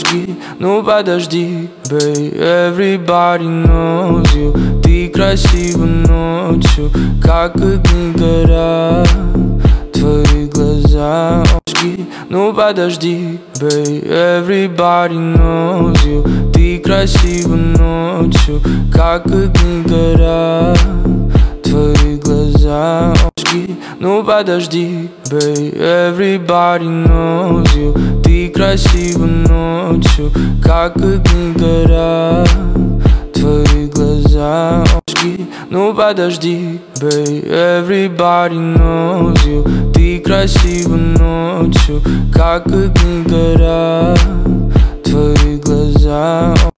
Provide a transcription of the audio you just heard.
мозги. Ну подожди, babe, everybody knows you. Ты красива ночью, как огни горят твои глаза. Ну подожди, babe, everybody knows you. Ты красива ночью, как огни горят твои глаза. Ну подожди, babe, everybody knows you. Ты красива ночью, как огни горят твои глаза. Ну подожди, babe, everybody knows you. Ты красива ночью, как огни горят твои глаза.